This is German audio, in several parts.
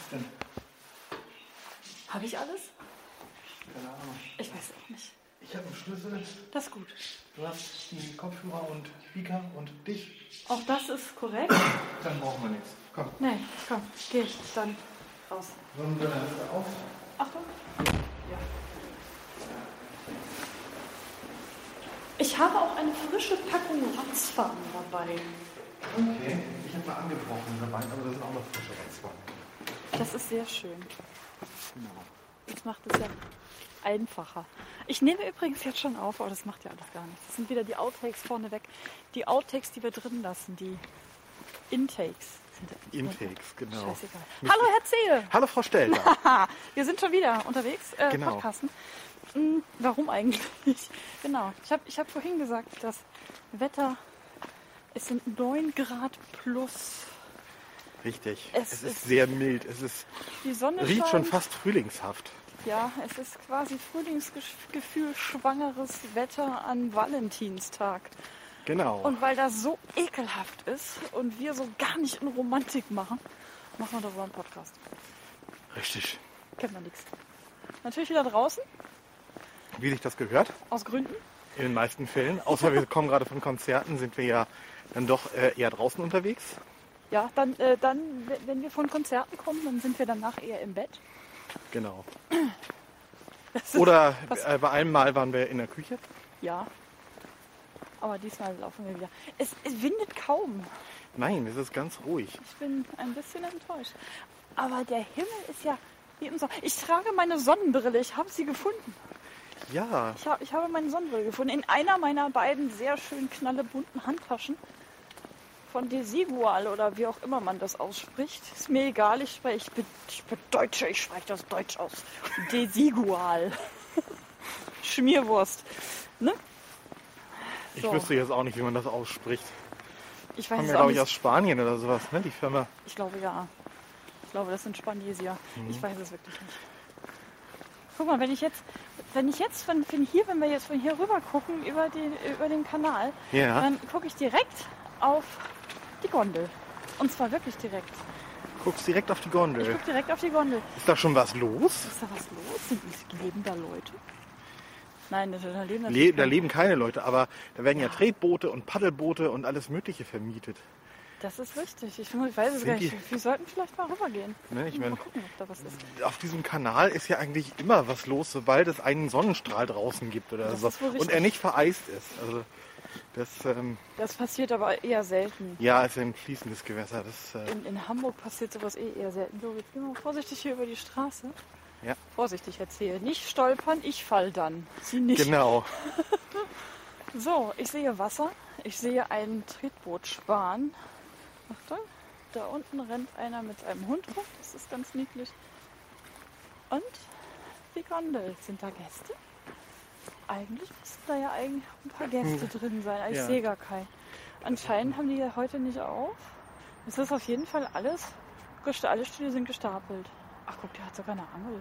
ist denn? Habe ich alles? Keine Ahnung. Ich weiß auch nicht. Ich habe einen Schlüssel. Das ist gut. Du hast die Kopfhörer und Speaker und dich. Auch das ist korrekt. Dann brauchen wir nichts. Komm. Nee, komm, geh ich dann raus. Wollen wir dann wieder auf? Achtung. Ja. Ich habe auch eine frische Packung Ratzfaden dabei. Okay. Ich habe mal angebrochen dabei, aber da sind auch noch frische Ratzfaden. Das ist sehr schön. Genau. Das macht es ja einfacher. Ich nehme übrigens jetzt schon auf, aber das macht ja alles gar nichts. Das sind wieder die Outtakes vorneweg. Die Outtakes, die wir drin lassen, die Intakes. Intakes, genau. Scheißegal. Hallo Herr Zehe! Hallo Frau Stelter. Wir sind schon wieder unterwegs, Genau. Podcasten. Warum eigentlich? Genau. Ich hab vorhin gesagt, das Wetter, es sind 9 Grad plus. Richtig. Es Es ist sehr mild. Die Sonne Riecht scheint. schon fast frühlingshaft. Ja, es ist quasi Frühlingsgefühl, schwangeres Wetter an Valentinstag. Genau. Und weil das so ekelhaft ist und wir so gar nicht in Romantik machen, machen wir darüber einen Podcast. Richtig. Kennt man nichts. Natürlich wieder draußen, Wie sich das gehört, aus Gründen. in den meisten Fällen. Außer wir kommen gerade von Konzerten, sind wir ja dann doch eher draußen unterwegs. Ja, dann, wenn wir von Konzerten kommen, dann sind wir danach eher im Bett. Genau. Das ist- Oder was- bei einem Mal waren wir in der Küche. Ja. Aber diesmal laufen wir wieder. Es windet kaum. Nein, es ist ganz ruhig. Ich bin ein bisschen enttäuscht. Aber der Himmel ist ja wie im Sommer. Ich trage meine Sonnenbrille. Ich habe sie gefunden. Ja, Ich habe meine Sonnenbrille gefunden. In einer meiner beiden sehr schön knallebunten Handtaschen. Von Desigual oder wie auch immer man das ausspricht. Ist mir egal. Ich bin Deutsche. Ich spreche das Deutsch aus. Desigual. Schmierwurst. Ne? ich So. wüsste jetzt auch nicht, wie man das ausspricht. Ich weiß Kommen es ja, auch glaube ich, nicht. aus Spanien oder sowas, ne? Die Firma. Ich glaube ja. Ich glaube, das sind Spaniesier. Ich weiß es wirklich nicht. Guck mal, wenn wir jetzt von hier rüber gucken über den Kanal, Ja. dann gucke ich direkt auf die Gondel. Und zwar wirklich direkt. Guckst direkt auf die Ich Gondel. gucke direkt auf die Gondel. Ist da schon was los? Ist da was los? Leben da Leute? Nein, da leben Da keine. leben keine Leute, aber da werden ja Tretboote und Paddelboote und alles Mögliche vermietet. Das ist richtig. Ich weiß es Sind gar nicht. die- Wir sollten vielleicht mal rübergehen. Ne, ich Mal meine, gucken, ob da was ist. auf diesem Kanal ist ja eigentlich immer was los, sobald es einen Sonnenstrahl draußen gibt oder Das so. ist wohl Und richtig. er nicht vereist ist. Also das, Das passiert aber eher selten. ja, ist ein fließendes Gewässer. Das, In Hamburg passiert sowas eher selten. So, jetzt gehen wir mal vorsichtig hier über die Straße. ja, Vorsichtig erzählen. Nicht stolpern, ich fall dann. Sie nicht. genau. So, ich sehe Wasser. Ich sehe einen Tretbootschwan. Achtung, da unten rennt einer mit einem Hund rum. Das ist ganz niedlich. Und die Gondel. Sind da Gäste? Eigentlich müssten da ja eigentlich ein paar Gäste drin sein. Aber ich Ja. sehe gar keinen. Anscheinend haben die ja heute nicht auf. Es ist auf jeden Fall alle Stühle sind gestapelt. Ach guck, der hat sogar eine Angel.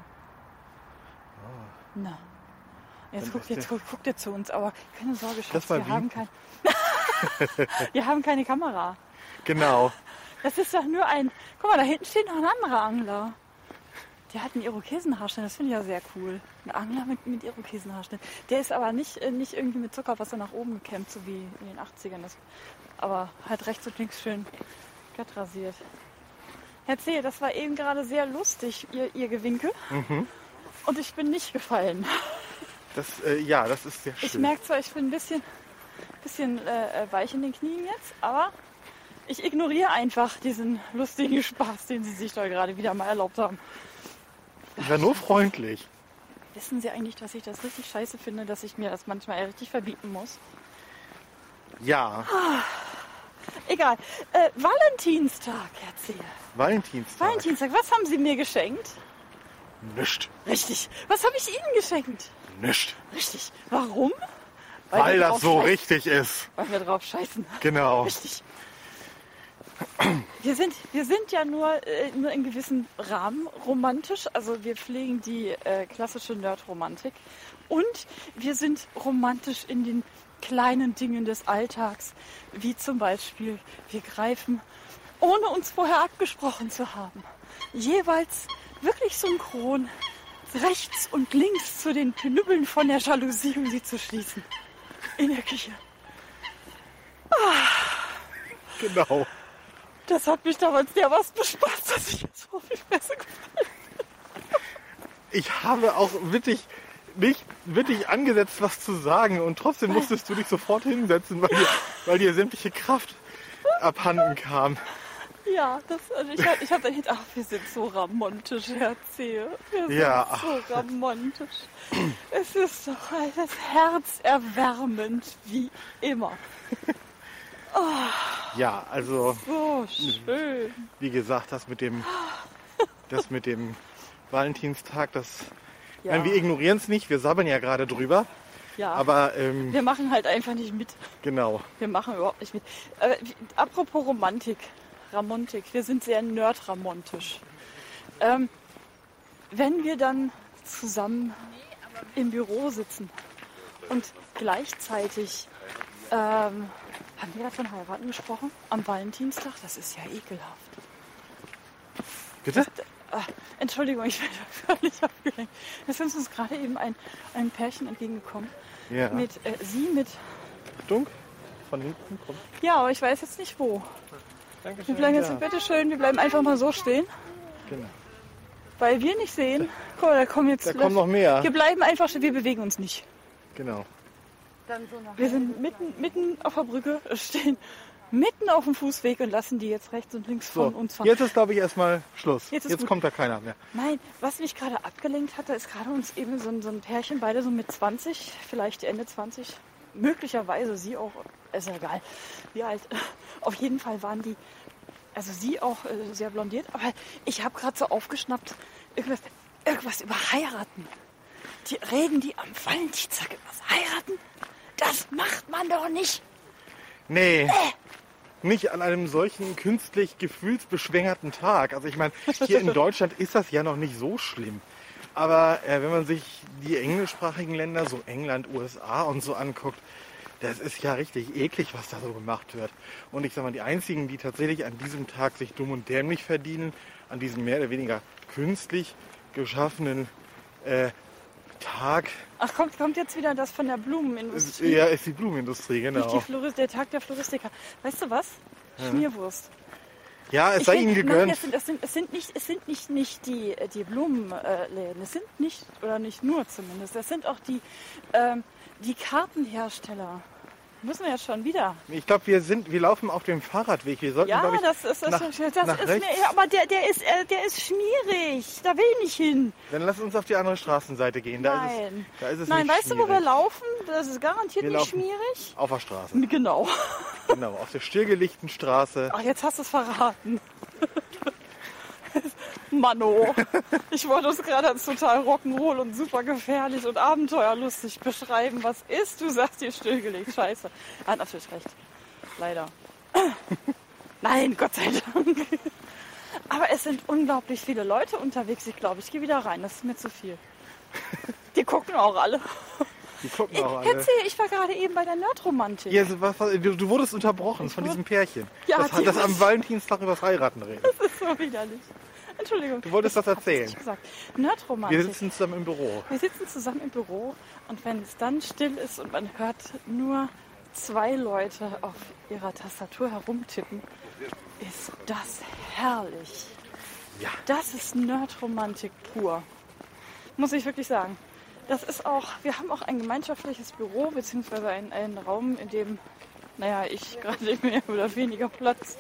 Na. Jetzt guckt er zu uns, aber keine Sorge, Schatz, Das war wir haben wir haben keine Kamera. Genau. Das ist doch nur ein... Guck mal, da hinten steht noch ein anderer Angler. Der hat einen Irokesenhaarschnitt, das finde ich ja sehr cool. Ein Angler mit Irokesenhaarschnitt. Der ist aber nicht irgendwie mit Zuckerwasser nach oben gekämmt, so wie in den 80ern. Aber halt rechts und links schön glatt rasiert. Herr Zehe, das war eben gerade sehr lustig, Ihr Gewinkel. Und ich bin nicht gefallen. Das, ja, das ist sehr schön. Ich merke zwar, ich bin ein bisschen weich in den Knien jetzt, aber ich ignoriere einfach diesen lustigen Spaß, den Sie sich da gerade wieder mal erlaubt haben. Ich war nur freundlich. Wissen Sie eigentlich, dass ich das richtig scheiße finde, dass ich mir das manchmal richtig verbieten muss? Ja, Egal. Valentinstag, Herr Zehe. Valentinstag. Valentinstag, was haben Sie mir geschenkt? Nischt. Richtig. Was habe ich Ihnen geschenkt? Nischt. Richtig. Warum? Weil wir das drauf so scheißen. richtig ist. Weil wir drauf scheißen. Genau. Richtig. Wir sind ja nur in gewissem Rahmen romantisch. Also wir pflegen die klassische Nerd-Romantik. Und wir sind romantisch in den kleinen Dingen des Alltags. Wie zum Beispiel, wir greifen, ohne uns vorher abgesprochen zu haben, jeweils wirklich synchron rechts und links zu den Knüppeln von der Jalousie, um sie zu schließen. In der Küche. Genau. Das hat mich damals dermaßen bespaßt, dass ich jetzt so auf die Fresse gefallen bin. Ich habe auch wirklich nicht wirklich angesetzt, was zu sagen. Und trotzdem musstest du dich sofort hinsetzen, weil dir sämtliche Kraft abhanden kam. Ja, ich hab dann gedacht, ach, wir sind so ramontisch, Herr Zehe. Wir sind Ja. so ramontisch. Es ist doch alles herzerwärmend, wie immer. Ja, also So schön. wie gesagt, das mit dem Valentinstag, Ja. nein, wir ignorieren es nicht, wir sabbeln ja gerade drüber. Ja, Aber wir machen halt einfach nicht mit. genau. Wir machen überhaupt nicht mit. Apropos Romantik, Ramontik, wir sind sehr nerdramontisch. Wenn wir dann zusammen im Büro sitzen und gleichzeitig, haben wir davon heiraten gesprochen? Am Valentinstag? Das ist ja ekelhaft. Bitte? Entschuldigung, ich bin völlig abgelenkt. Es ist uns gerade eben ein Pärchen entgegengekommen. Ja. Sie mit... Achtung, von hinten kommt. Ja, aber ich weiß jetzt nicht wo. Dankeschön. Wir bleiben jetzt, ja. bitteschön, wir bleiben einfach mal so stehen, Genau. weil wir nicht sehen. Guck mal, da kommen jetzt... Da kommen noch mehr. Wir bleiben einfach stehen, wir bewegen uns nicht. Genau. Wir sind mitten auf der Brücke, stehen mitten auf dem Fußweg und lassen die jetzt rechts und links So, von uns fahren. jetzt ist, glaube ich, erstmal Schluss. Jetzt ist Jetzt gut. kommt da keiner mehr. Nein, was mich gerade abgelenkt hatte, ist gerade uns eben so ein Pärchen, beide so mit 20, vielleicht Ende 20, möglicherweise sie auch, ist ja egal, wie alt. Auf jeden Fall waren die, also sie auch sehr blondiert, aber ich habe gerade so aufgeschnappt, irgendwas über heiraten. Reden die am Valentinstag über das Heiraten? Das macht man doch nicht. Nee. Nicht an einem solchen künstlich gefühlsbeschwängerten Tag. Also ich meine, hier in Deutschland ist das ja noch nicht so schlimm. Aber wenn man sich die englischsprachigen Länder, so England, USA und so anguckt, das ist ja richtig eklig, was da so gemacht wird. Und ich sag mal, die einzigen, die tatsächlich an diesem Tag sich dumm und dämlich verdienen, an diesem mehr oder weniger künstlich geschaffenen Tag, Ach, kommt jetzt wieder das von der Blumenindustrie. ja, ist die Blumenindustrie, genau. Der Tag der Floristiker. Weißt du was? Schmierwurst. Ja, es sei ihnen gegönnt. Nein, es sind nicht die Blumenläden. Es sind nicht, oder nicht nur zumindest, es sind auch die Kartenhersteller. Müssen wir jetzt schon wieder. Ich glaube, wir laufen auf dem Fahrradweg. Wir sollten, Ja, glaub ich, das ist nach mir, rechts. ja, aber der ist schmierig. Da will ich nicht hin. Dann lass uns auf die andere Straßenseite gehen. Nein. Da ist es Nein, nicht weißt du, wo wir schmierig. laufen? Das ist garantiert Wir nicht laufen schmierig. Auf der Straße. Genau. Genau, auf der stillgelegten Straße. Ach, jetzt hast du es verraten. Mano. Ich wollte uns gerade als total Rock'n'Roll und super gefährlich und abenteuerlustig beschreiben. Was ist? Du sagst hier stillgelegt. Scheiße. Er hat natürlich recht. Leider. Nein, Gott sei Dank. Aber es sind unglaublich viele Leute unterwegs. Ich glaube, ich gehe wieder rein. Das ist mir zu viel. Die gucken auch alle. Die gucken auch alle. Erzähl, ich war gerade eben bei der Nerdromantik. Ja, du wurdest unterbrochen von diesem Pärchen. Ja, das am Valentinstag über das Heiraten redet. Das ist so widerlich. Entschuldigung. Du wolltest das hab ich erzählen. nicht gesagt. Nerdromantik. Wir sitzen zusammen im Büro. Wir sitzen zusammen im Büro und wenn es dann still ist und man hört nur 2 Leute auf ihrer Tastatur herumtippen, ist das herrlich. Ja. Das ist Nerdromantik pur. Muss ich wirklich sagen. Das ist auch, wir haben auch ein gemeinschaftliches Büro, beziehungsweise einen Raum, in dem, ich gerade mehr oder weniger Platz,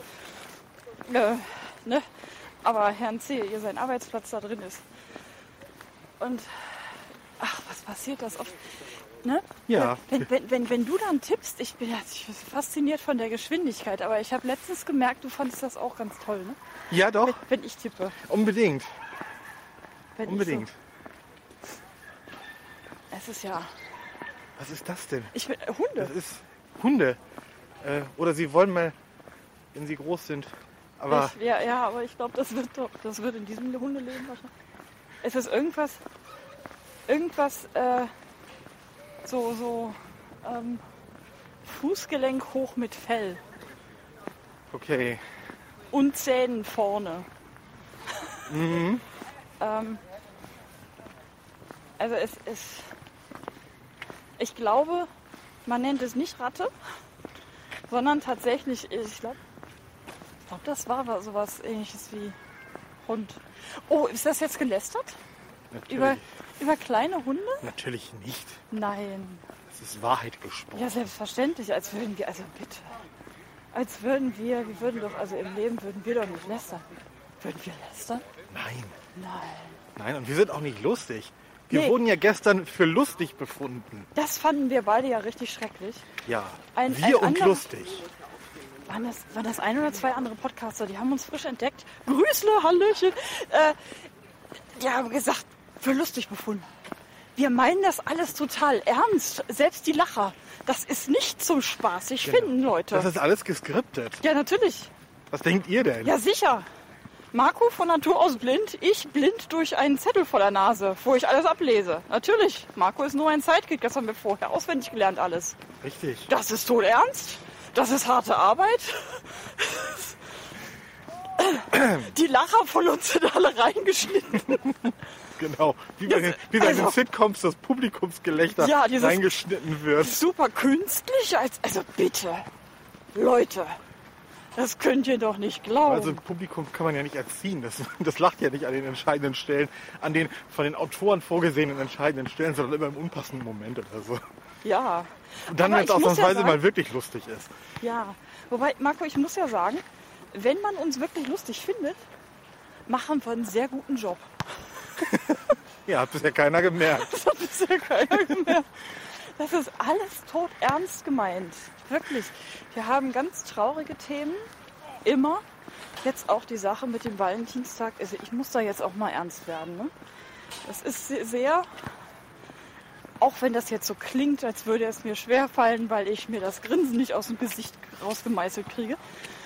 aber Herrn C., ihr sein Arbeitsplatz da drin ist. Und, ach, was passiert das oft? Ne? Ja. Wenn du dann tippst, ich bin fasziniert von der Geschwindigkeit, aber ich habe letztens gemerkt, du fandest das auch ganz toll, ne? Ja, doch. Wenn ich tippe. Unbedingt. Wenn Unbedingt. Es ist ja... Was ist das denn? Hunde. Das ist Hunde. Oder sie wollen mal, wenn sie groß sind. Aber Aber ich glaube, das wird in diesem Hundeleben wahrscheinlich. Es ist irgendwas Fußgelenk hoch mit Fell okay. und Zähnen vorne. Also es ist, ich glaube, man nennt es nicht Ratte, sondern tatsächlich, ich glaube, das war sowas Ähnliches wie Hund. Oh, ist das jetzt gelästert? Natürlich, Über kleine Hunde? natürlich nicht. Nein. Das ist Wahrheit gesprochen. Ja, selbstverständlich, als würden wir, also bitte. Als würden wir würden doch, also im Leben würden wir doch nicht lästern. Würden wir lästern? Nein. Nein. Nein, und wir sind auch nicht lustig. Wir Nee. wurden ja gestern für lustig befunden. Das fanden wir beide ja richtig schrecklich. Ja, Ein wir und anderer- lustig. Waren das ein oder zwei andere Podcaster, die haben uns frisch entdeckt. Grüßle, Hallöchen. Die haben gesagt, für lustig befunden. Wir meinen das alles total ernst. Selbst die Lacher. Das ist nicht zum Spaßig finden, Leute. Das ist alles geskriptet. Ja, natürlich. Was denkt ihr denn? Ja, sicher. Marco von Natur aus blind, ich blind durch einen Zettel vor der Nase, wo ich alles ablese. Natürlich. Marco ist nur ein Sidekick, das haben wir vorher auswendig gelernt alles. Richtig. Das ist todernst. Das ist harte Arbeit. Die Lacher von uns sind alle reingeschnitten. Genau. Wie bei den also- Sitcoms das Publikumsgelächter Ja, dieses- reingeschnitten wird. Super künstlich. Also bitte. Leute, das könnt ihr doch nicht glauben. Also Publikum kann man ja nicht erziehen. Das lacht ja nicht an den entscheidenden Stellen, an den von den Autoren vorgesehenen entscheidenden Stellen, sondern immer im unpassenden Moment oder so. ja. Und dann, Aber wenn es ich muss ausnahmsweise sagen- mal wirklich lustig ist. Ja. Wobei, Marco, ich muss ja sagen, wenn man uns wirklich lustig findet, machen wir einen sehr guten Job. Ja, hat bisher keiner gemerkt. Das hat bisher keiner gemerkt. Das ist alles todernst gemeint. Wirklich. Wir haben ganz traurige Themen. Immer. Jetzt auch die Sache mit dem Valentinstag. Also ich muss da jetzt auch mal ernst werden. Ne? Das ist sehr, auch wenn das jetzt so klingt, als würde es mir schwerfallen, weil ich mir das Grinsen nicht aus dem Gesicht rausgemeißelt kriege.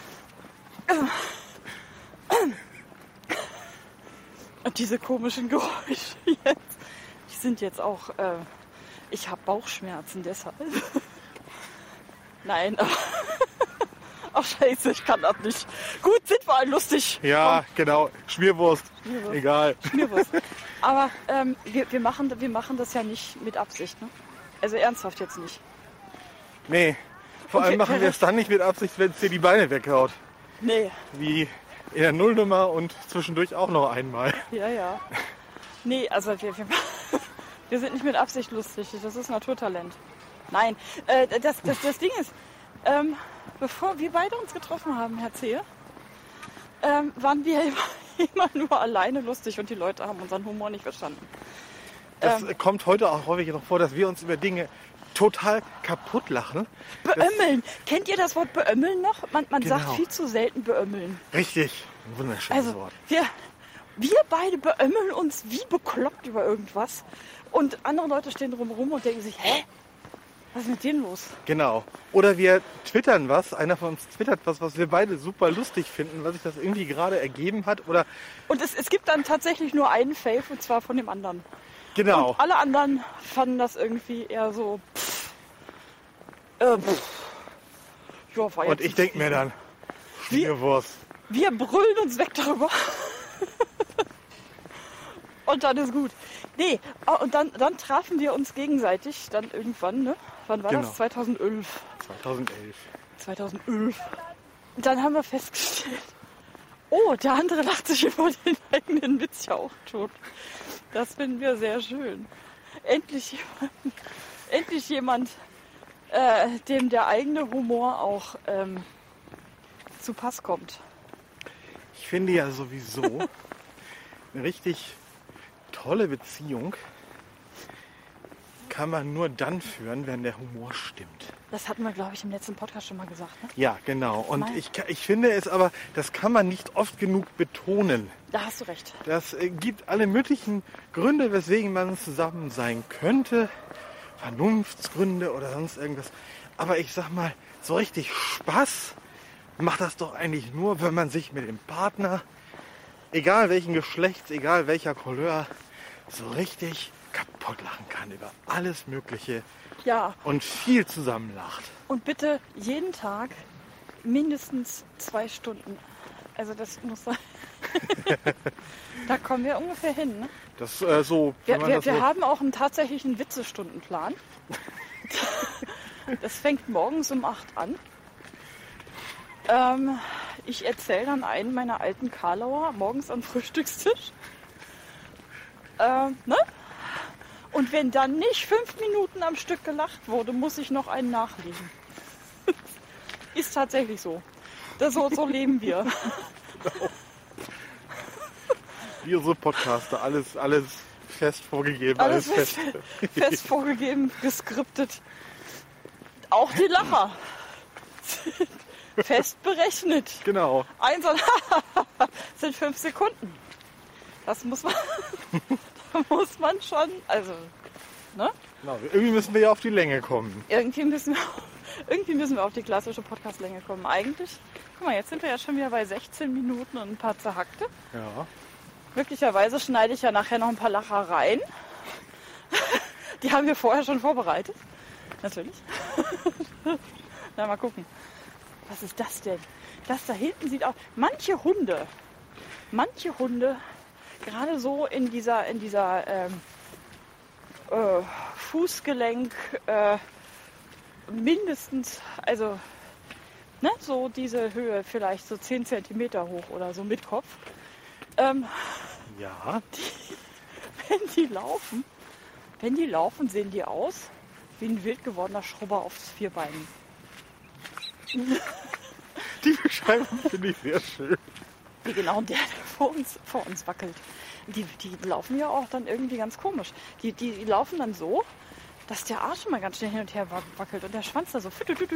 Und diese komischen Geräusche jetzt, die sind jetzt auch, ich habe Bauchschmerzen deshalb. Nein, ach scheiße, ich kann das nicht. Gut, sind wir alle lustig. Ja, genau. Schmierwurst. Schmierwurst. Egal. Schmierwurst. Aber wir machen das ja nicht mit Absicht. Ne? Also ernsthaft jetzt nicht. Nee. Vor allem Okay, machen wir es dann nicht mit Absicht, wenn es dir die Beine weghaut. Nee, Wie in der Nullnummer und zwischendurch auch noch einmal. ja. Nee, also wir sind nicht mit Absicht lustig. Das ist Naturtalent. Nein, das Ding ist, bevor wir beide uns getroffen haben, Herr Zehe, waren wir immer nur alleine lustig und die Leute haben unseren Humor nicht verstanden. Das kommt heute auch häufig noch vor, dass wir uns über Dinge total kaputt lachen. Beömmeln. Kennt ihr das Wort beömmeln noch? Man Genau. sagt viel zu selten beömmeln. Richtig. Ein wunderschönes Also Wort. wir beide beömmeln uns wie bekloppt über irgendwas und andere Leute stehen drumherum und denken sich, hä? Was ist mit denen los? Genau. Oder wir twittern was. Einer von uns twittert was wir beide super lustig finden, was sich das irgendwie gerade ergeben hat. Oder Und es gibt dann tatsächlich nur einen Fave und zwar von dem anderen. genau. Und alle anderen fanden das irgendwie eher so, Ja, war Und jetzt ich denke mir dann, Wie- Schmierwurst. Wir brüllen uns weg darüber. Und dann ist gut. Nee, und dann trafen wir uns gegenseitig dann irgendwann, ne? Wann war Genau. das? 2011. 2011. 2011. Und dann haben wir festgestellt, oh, der andere lacht sich über den eigenen Witz ja auch tot. Das finden wir sehr schön. Endlich jemand, dem der eigene Humor auch zu Pass kommt. Ich finde ja sowieso eine richtig tolle Beziehung kann man nur dann führen, wenn der Humor stimmt. Das hatten wir, glaube ich, im letzten Podcast schon mal gesagt. Ne? Ja, genau. Und Mein- ich finde es aber, das kann man nicht oft genug betonen. Da hast du recht. Das gibt alle möglichen Gründe, weswegen man zusammen sein könnte. Vernunftsgründe oder sonst irgendwas. Aber ich sag mal, so richtig Spaß macht das doch eigentlich nur, wenn man sich mit dem Partner, egal welchen Geschlechts, egal welcher Couleur, so richtig kaputt lachen kann über alles Mögliche Ja, und viel zusammen lacht. und bitte jeden Tag mindestens 2 Stunden. Also das muss sein. Da kommen wir ungefähr hin. Ne? Das so. Wir haben auch einen tatsächlichen Witzestundenplan. Das fängt morgens um 8 an. Ich erzähle dann einen meiner alten Karlauer morgens am Frühstückstisch. Ne? Und wenn dann nicht 5 Minuten am Stück gelacht wurde, muss ich noch einen nachlegen. Ist tatsächlich so. So leben wir. Wir so Podcaster, alles fest vorgegeben. Alles fest vorgegeben, geskriptet. Auch die Lacher. Fest berechnet. Genau. Sind 5 Sekunden. Das muss man schon, also, ne? Genau. Irgendwie müssen wir ja auf die Länge kommen. Irgendwie müssen wir auf die klassische Podcast-Länge kommen. Eigentlich, guck mal, jetzt sind wir ja schon wieder bei 16 Minuten und ein paar zerhackte. Ja. Möglicherweise schneide ich ja nachher noch ein paar Lacher rein. Die haben wir vorher schon vorbereitet. Natürlich. Na, mal gucken. Was ist das denn? Das da hinten sieht auch... Manche Hunde, gerade so in dieser Fußgelenk mindestens, also ne, so diese Höhe vielleicht so 10 cm hoch oder so mit Kopf. Ja. Wenn die laufen, sehen die aus wie ein wild gewordener Schrubber auf 4 Beinen. Die Beschreibung finde ich sehr schön. Wie genau der vor uns wackelt. Die laufen ja auch dann irgendwie ganz komisch. Die laufen dann so, dass der Arsch immer ganz schnell hin und her wackelt und der Schwanz da so.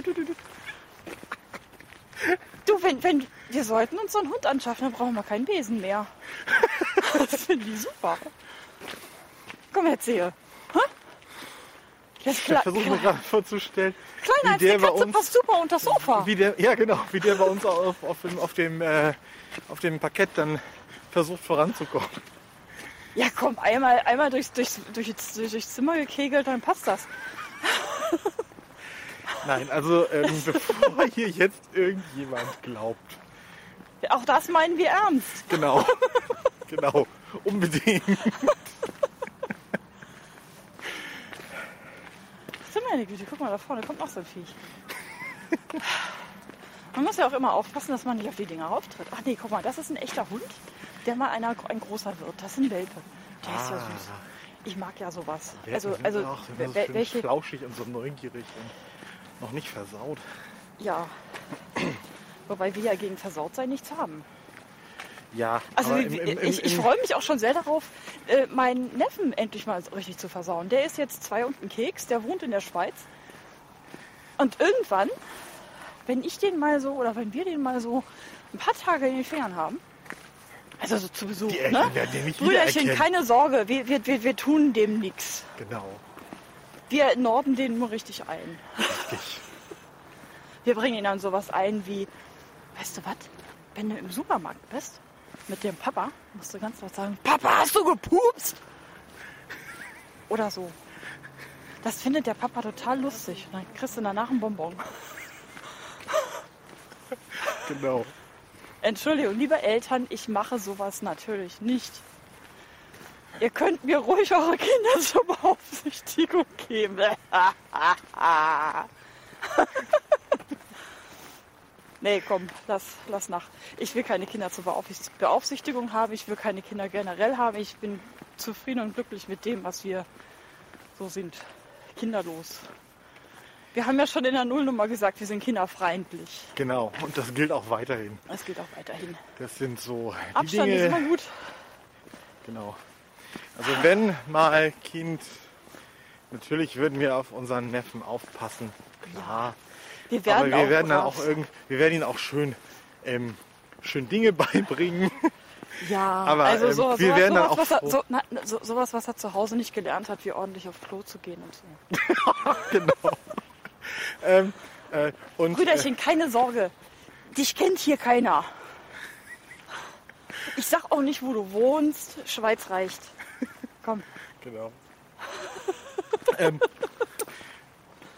Du, wenn wir sollten uns so einen Hund anschaffen, dann brauchen wir keinen Besen mehr. Das finde ich super. Komm, erzähl. Ich versuche mir gerade vorzustellen, Kleiner als die Katze passt super unter das Sofa. Wie der bei uns auf dem Parkett dann versucht voranzukommen. Ja komm, einmal durchs Zimmer gekegelt, dann passt das. Nein, also bevor hier jetzt irgendjemand glaubt. Auch das meinen wir ernst. Genau, unbedingt. Meine Güte, guck mal, da vorne kommt noch so ein Viech. Man muss ja auch immer aufpassen, dass man nicht auf die Dinger auftritt. Ach nee, guck mal, das ist ein echter Hund, der mal ein großer wird. Das ist ein Welpe. Der ist ja süß. Ich mag ja sowas. Wir sind welche flauschig und so neugierig und noch nicht versaut. Ja. Wobei wir ja gegen Versautsein nichts haben. Ja, also ich freue mich auch schon sehr darauf, meinen Neffen endlich mal richtig zu versauen. Der ist jetzt 2 und ein Keks, der wohnt in der Schweiz. Und irgendwann, wenn wir den mal so ein paar Tage in den Ferien haben, also so zu Besuch, ne? Brüderchen, keine Sorge, wir tun dem nichts. Genau. Wir norden den nur richtig ein. Richtig. Wir bringen ihn dann sowas ein wie, weißt du was, wenn du im Supermarkt bist, mit dem Papa, musst du ganz laut sagen, Papa, hast du gepupst? Oder so. Das findet der Papa total lustig. Dann kriegst du danach einen Bonbon. Genau. Entschuldigung, liebe Eltern, ich mache sowas natürlich nicht. Ihr könnt mir ruhig eure Kinder zur Beaufsichtigung geben. Nee, komm, lass nach. Ich will keine Kinder zur Beaufsichtigung haben. Ich will keine Kinder generell haben. Ich bin zufrieden und glücklich mit dem, was wir so sind. Kinderlos. Wir haben ja schon in der Nullnummer gesagt, wir sind kinderfreundlich. Genau, und das gilt auch weiterhin. Das gilt auch weiterhin. Das sind so die Abstand Dinge, ist immer gut. Genau. Also wenn mal Kind, natürlich würden wir auf unseren Neffen aufpassen. Klar. Wir werden ihn auch schön Dinge beibringen. Ja, aber also wir werden dann auch sowas, was er zu Hause nicht gelernt hat, wie ordentlich aufs Klo zu gehen und so. Genau. Brüderchen, keine Sorge. Dich kennt hier keiner. Ich sag auch nicht, wo du wohnst. Schweiz reicht. Komm. Genau.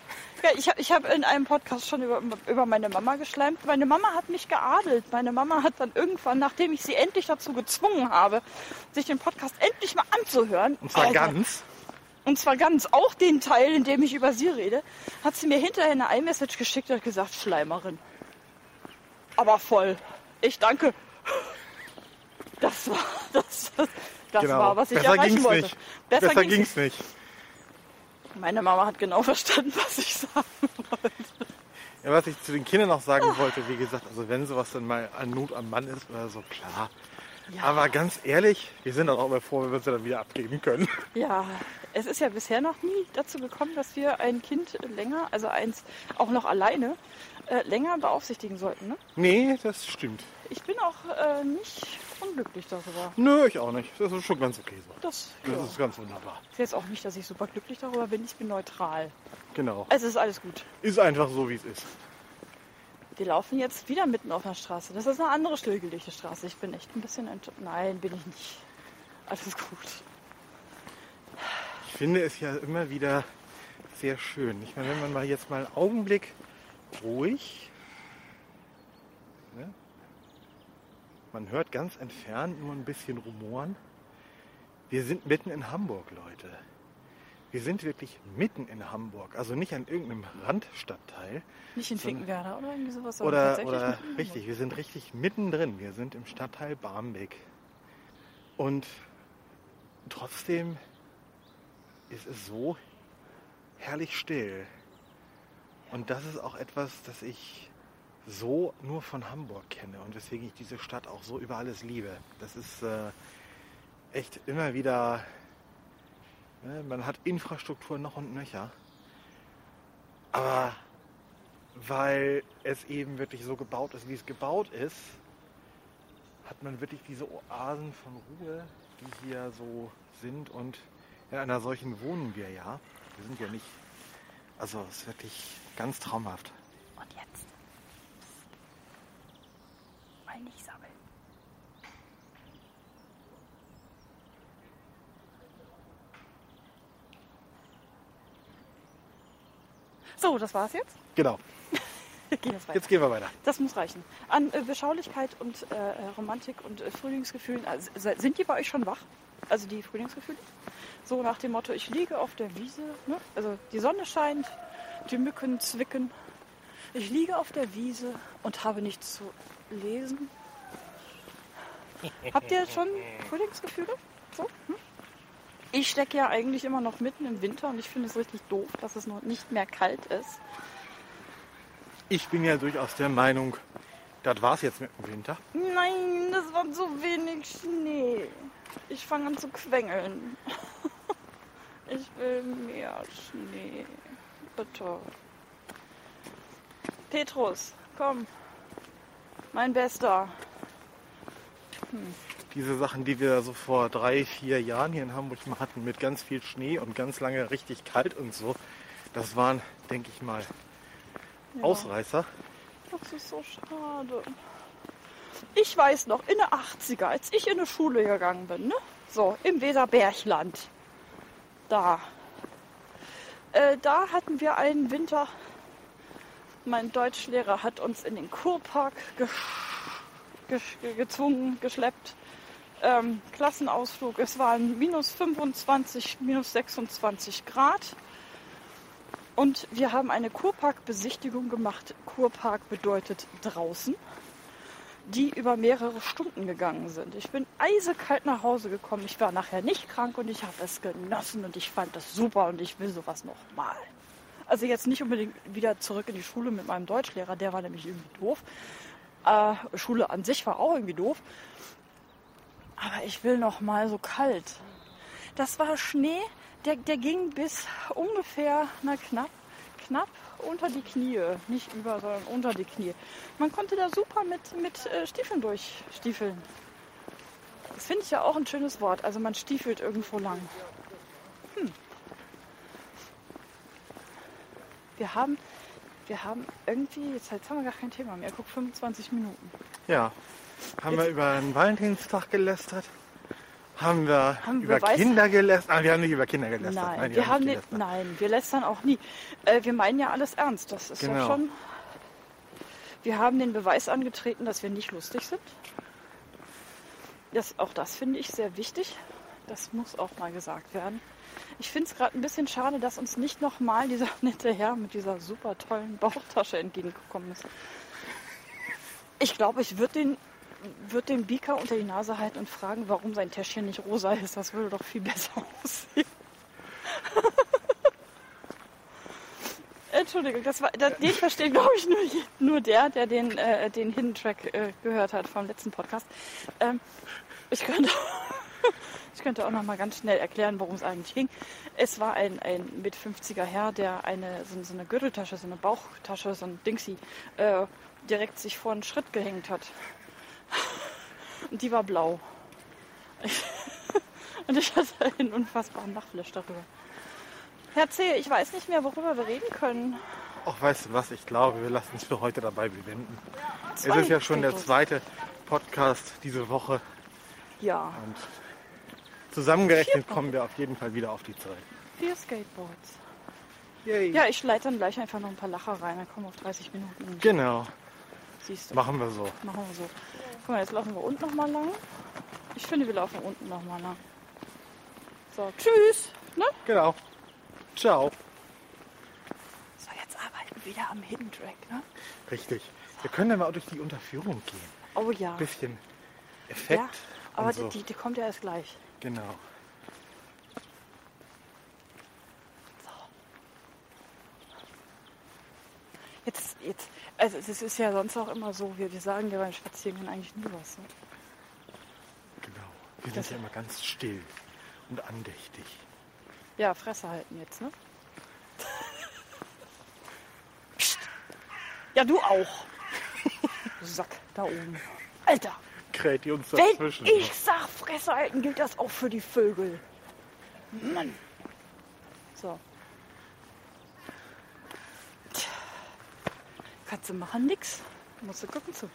geil. Ich hab in einem Podcast schon über meine Mama geschleimt. Meine Mama hat mich geadelt. Meine Mama hat dann irgendwann, nachdem ich sie endlich dazu gezwungen habe, sich den Podcast endlich mal anzuhören. Und zwar ganz. Und zwar ganz, auch den Teil, in dem ich über sie rede, hat sie mir hinterher eine iMessage geschickt und hat gesagt, Schleimerin. Aber voll. Ich danke. Das war, was ich Besser erreichen ging's wollte. nicht. Besser ging's nicht. Meine Mama hat genau verstanden, was ich sagen wollte. Ja, was ich zu den Kindern noch sagen wollte, wie gesagt, also wenn sowas dann mal an Not am Mann ist oder so, klar. Ja. Aber ganz ehrlich, wir sind dann auch immer froh, wenn wir uns dann wieder abgeben können. Ja, es ist ja bisher noch nie dazu gekommen, dass wir ein Kind länger, also eins auch noch alleine, länger beaufsichtigen sollten, ne? Nee, das stimmt. Ich bin auch nicht unglücklich darüber. Nö, ich auch nicht. Das ist schon ganz okay so. Das ist ganz wunderbar. Ist jetzt auch nicht, dass ich super glücklich darüber bin. Ich bin neutral. Genau. Es ist alles gut. Ist einfach so, wie es ist. Wir laufen jetzt wieder mitten auf einer Straße. Das ist eine andere stillgelegte Straße. Ich bin echt ein bisschen Nein, bin ich nicht. Alles gut. Ich finde es ja immer wieder sehr schön. Ich meine, wenn man mal jetzt mal einen Augenblick ruhig... Ne? Man hört ganz entfernt nur ein bisschen Rumoren. Wir sind mitten in Hamburg, Leute. Wir sind wirklich mitten in Hamburg. Also nicht an irgendeinem Randstadtteil. Nicht in Finkenwerder oder irgendwie sowas? Oder richtig, wir sind richtig mittendrin. Wir sind im Stadtteil Barmbek. Und trotzdem ist es so herrlich still. Und das ist auch etwas, das ich so nur von Hamburg kenne und weswegen ich diese Stadt auch so über alles liebe. Das ist echt immer wieder, ne, man hat Infrastruktur noch und nöcher, aber weil es eben wirklich so gebaut ist, wie es gebaut ist, hat man wirklich diese Oasen von Ruhe, die hier so sind, und in einer solchen wohnen wir ja. Wir sind ja nicht, also es ist wirklich ganz traumhaft. Und jetzt? Mal nicht sammeln. So, das war's jetzt. Genau. Jetzt gehen wir weiter. Das muss reichen. An Beschaulichkeit und Romantik und Frühlingsgefühlen. Also, sind die bei euch schon wach? Also die Frühlingsgefühle? So nach dem Motto, ich liege auf der Wiese. Ne? Also die Sonne scheint, die Mücken zwicken. Ich liege auf der Wiese und habe nichts zu lesen. Habt ihr schon Frühlingsgefühle? So? Ich stecke ja eigentlich immer noch mitten im Winter und ich finde es richtig doof, dass es noch nicht mehr kalt ist. Ich bin ja durchaus der Meinung, das war's jetzt mit dem Winter. Nein, das war so wenig Schnee. Ich fange an zu quengeln. Ich will mehr Schnee. Bitte. Petrus, komm. Mein Bester. Diese Sachen, die wir so vor 3-4 Jahren hier in Hamburg mal hatten, mit ganz viel Schnee und ganz lange richtig kalt und so, das waren, denke ich mal, Ausreißer. Das ist so schade. Ich weiß noch, in den 80er, als ich in die Schule gegangen bin, ne? So, im Weserbergland. Da hatten wir einen Winter. Mein Deutschlehrer hat uns in den Kurpark gezwungen, geschleppt. Klassenausflug. Es waren minus 25, minus 26 Grad. Und wir haben eine Kurparkbesichtigung gemacht. Kurpark bedeutet draußen, die über mehrere Stunden gegangen sind. Ich bin eisekalt nach Hause gekommen. Ich war nachher nicht krank und ich habe es genossen und ich fand das super und ich will sowas nochmal. Also jetzt nicht unbedingt wieder zurück in die Schule mit meinem Deutschlehrer, der war nämlich irgendwie doof. Schule an sich war auch irgendwie doof. Aber ich will nochmal so kalt. Das war Schnee, der ging bis ungefähr, knapp unter die Knie. Nicht über, sondern unter die Knie. Man konnte da super mit Stiefeln durchstiefeln. Das finde ich ja auch ein schönes Wort. Also man stiefelt irgendwo lang. Wir haben irgendwie, jetzt haben wir gar kein Thema mehr. Guck, 25 Minuten. Ja, haben wir über den Valentinstag gelästert, Haben wir über Beweis? Kinder gelästert? Wir haben nicht über Kinder gelästert. Nein, wir haben nicht gelästert. nein, wir lästern auch nie. Wir meinen ja alles ernst. Das ist Genau. doch schon. Wir haben den Beweis angetreten, dass wir nicht lustig sind. Auch das finde ich sehr wichtig. Das muss auch mal gesagt werden. Ich finde es gerade ein bisschen schade, dass uns nicht nochmal dieser nette Herr mit dieser super tollen Bauchtasche entgegengekommen ist. Ich glaube, ich würde den Beaker unter die Nase halten und fragen, warum sein Täschchen nicht rosa ist. Das würde doch viel besser aussehen. Entschuldigung, den versteht, glaube ich, nur der den Hidden Track gehört hat vom letzten Podcast. Ich könnte auch noch mal ganz schnell erklären, worum es eigentlich ging. Es war ein mit 50er Herr, der so eine Gürteltasche, so eine Bauchtasche, so ein Dingsy, direkt sich vor einen Schritt gehängt hat. Und die war blau. Und ich hatte einen unfassbaren Lachflash darüber. Herr C., ich weiß nicht mehr, worüber wir reden können. Ach, weißt du was? Ich glaube, wir lassen es für heute dabei bewenden. Es Zwei ist ja schon der Fotos. zweite Podcast diese Woche. Ja, Und zusammengerechnet kommen wir auf jeden Fall wieder auf die Zeit. 4 Skateboards. Yay. Ja, ich leite dann gleich einfach noch ein paar Lacher rein. Dann kommen wir auf 30 Minuten. Genau, Siehst du. machen wir so. Machen wir so. Guck mal, jetzt laufen wir unten nochmal lang. Ich finde, wir laufen unten nochmal lang. So, tschüss. Ne? Genau. Ciao. So, jetzt arbeiten wir wieder am Hidden Track, ne? Richtig. Wir können dann mal auch durch die Unterführung gehen. Oh ja. Ein bisschen Effekt. Ja, aber und so. die kommt ja erst gleich. Genau. Jetzt, also es ist ja sonst auch immer so, wir sagen ja beim Spazierengehen eigentlich nie was. Ne? Genau. Wir sind ja immer ganz still und andächtig. Ja, Fresse halten jetzt, ne? Psst. Ja, du auch. Du Sack, da oben. Alter, Kräht die uns wenn dazwischen. ich sag Fresse halten, gilt das auch für die Vögel. Mann. So. Tja. Kannst du machen, nix. Musst du gucken zu.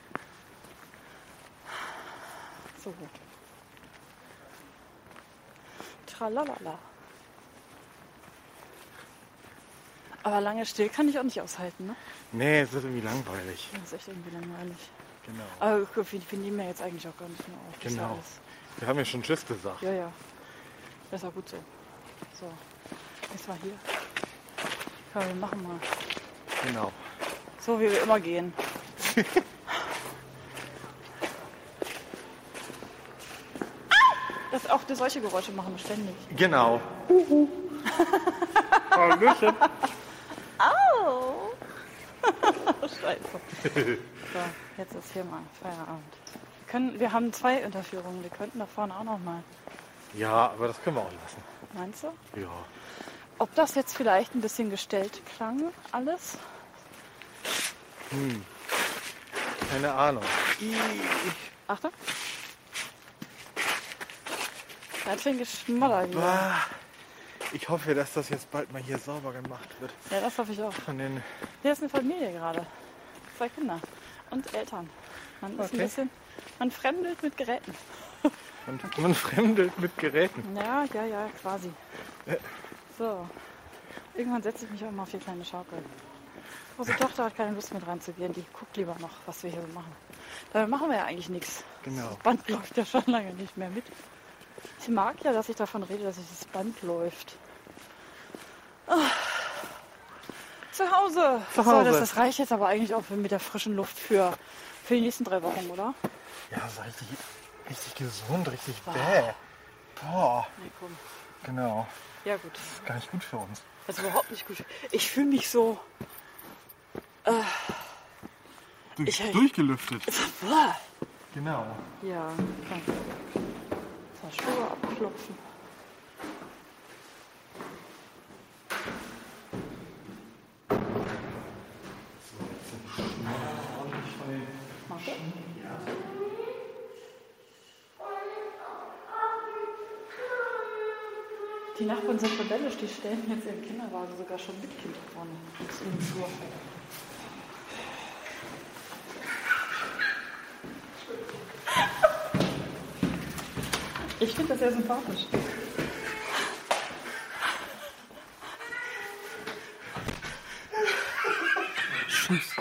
So gut. Tralalala. Aber lange still kann ich auch nicht aushalten, ne? Nee, es ist irgendwie langweilig. Das ist echt irgendwie langweilig. Genau. Aber wir nehmen ja jetzt eigentlich auch gar nicht mehr auf. Das ist ja Genau. alles- Wir haben ja schon Tschüss gesagt. Ja, ja. Das ist auch gut so. So. Jetzt mal hier. Komm, wir machen mal. Genau. So wie wir immer gehen. Solche Geräusche machen wir ständig. Genau. Hallöchen. Au! Scheiße. So, jetzt ist hier mal Feierabend. Wir haben 2 Unterführungen. Wir könnten da vorne auch noch mal. Ja, aber das können wir auch lassen. Meinst du? Ja. Ob das jetzt vielleicht ein bisschen gestellt klang, alles? Keine Ahnung. Achtung. Ganz schön Geschmoller wieder. Ah, ich hoffe, dass das jetzt bald mal hier sauber gemacht wird. Ja, das hoffe ich auch. Von den. Hier ist eine Familie gerade. 2 Kinder und Eltern. Man ist ein Okay. bisschen, man fremdelt mit Geräten. Man fremdelt mit Geräten. Ja, quasi. So. Irgendwann setze ich mich auch mal auf die kleine Schaukel. Unsere Tochter hat keine Lust mit reinzugehen. Die guckt lieber noch, was wir hier so machen. Dabei machen wir ja eigentlich nichts. Genau. Das Band läuft ja schon lange nicht mehr mit. Ich mag ja, dass ich davon rede, dass das Band läuft. Zu Hause. Zu Hause. So, das reicht jetzt aber eigentlich auch mit der frischen Luft für die nächsten 3 Wochen, oder? Ja, so richtig gesund, richtig bäh. Boah. Nee, komm. Genau. Ja, gut. Das ist gar nicht gut für uns. Das ist überhaupt nicht gut. Ich fühle mich so. Durchgelüftet. Boah. Genau. Ja, komm. So, Schuhe abklopfen. Marke? Die Nachbarn sind rebellisch, die stellen jetzt ihren Kinderwagen sogar schon mit Kind vorne. Das ist in den Flur. Ich finde das sehr sympathisch. Tschüss.